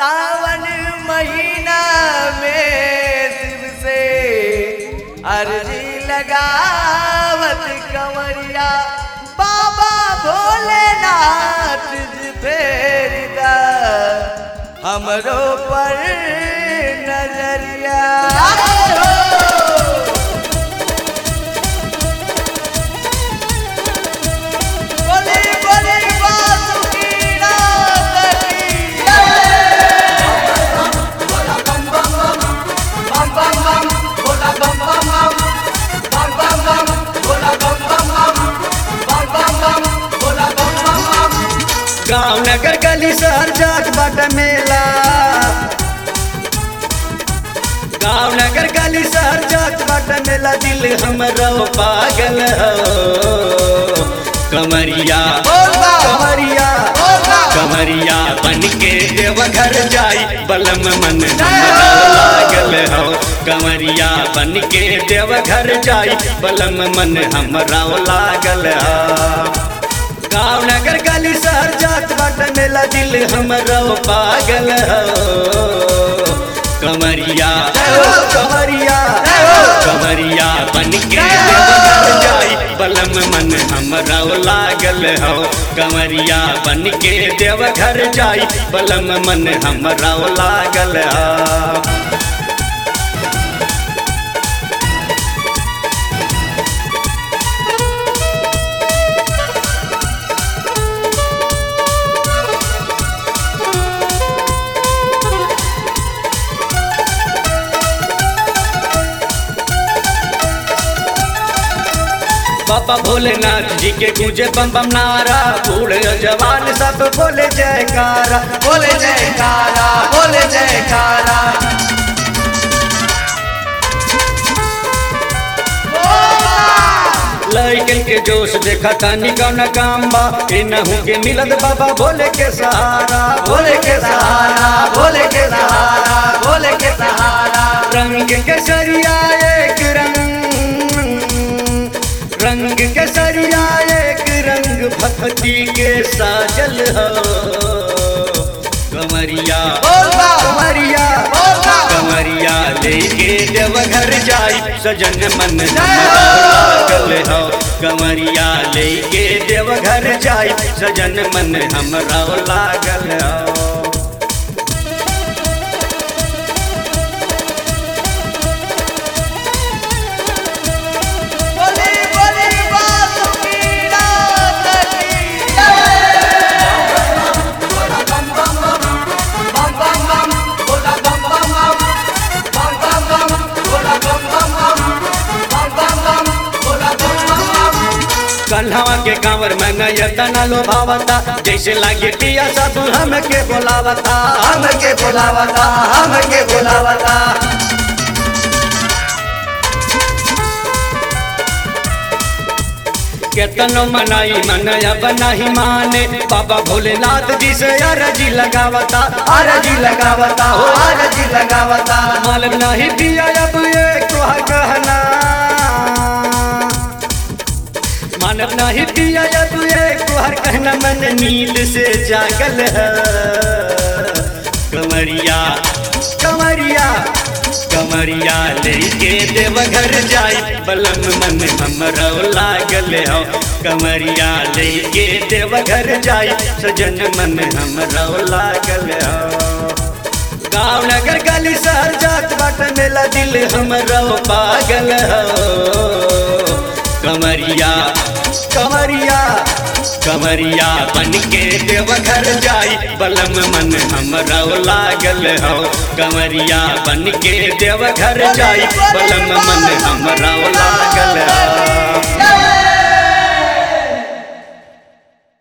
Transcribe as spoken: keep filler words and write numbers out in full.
सावन महीना में शिव से अर्जी लगावत कंवरिया बाबा भोलेनाथ जी फेर दा हमरो पर नजरिया। गाँव नगर गली शहर जात बाटा मेला, गाँव नगर गली शहर जात बाटा मेला, दिल हमरो पागल हो कमरिया कमरिया कमरिया बन के देवघर जाई बलम मन हमरा लागल हो। कमरिया बन के देवघर जाई बलम मन हमरा लागल हो। गाँव नगर गली शहर जात बाटा मेला, दिल हमरो पागल हो कमरिया कमरिया कमरिया बन के देवघर जाई बलम मन हमरा लागल हो। कमरिया बन के देवघर जाई बलम मन हमरा लागल हो। बाबा भोलेनाथ जी के गूंजे बम बम नारा, बूढ़े जवान सब बोले जयकारा बोले जयकारा बोले जयकारा। लइकन के जोश देखा तानी कौन काम बा, इनहू के मिलत बाबा भोले के सहारा भोले के सहारा भोले के सहारा भोले के सहारा। रंग के सरिया एक रंग रंग के सरिया एक रंग भक्ति के साजल हो कमरिया कमरिया कमरिया लेके देवघर जाई सजन मन हमरा लागल हो। कमरिया लेके देवघर जाई सजन मन हमरा लागल हो। कन्हवा के कांवर में नयतना लोभावता, जैसे लागे पिया साधु हमके बोलावता हमके बोलावता हमके बोलावता। केतनो मनाई मन अब नहीं माने, बाबा भोलेनाथ जी से अरजी लगावता अरजी लगावता हो अरजी लगावता। मालूम नहीं पिया अब एक तो कहना, मानव नहीं पिया अब एक तुहर कहना, मन नींद से जागल है कमरिया कमरिया कमरिया लेके देवघर जाई बलम मन हमरा लागल हो। कमरिया लेके देवघर जाई सजन मन हमरा लागल हो। गाँव नगर गली शहर जात बाटा मेला, दिल हमरा पागल हो कमरिया कमरिया कमरिया बन के देवघर जाई बलम मन हमरा लागल हो। कमरिया बन के देवघर जाई बलम मन हमरा लागल हो।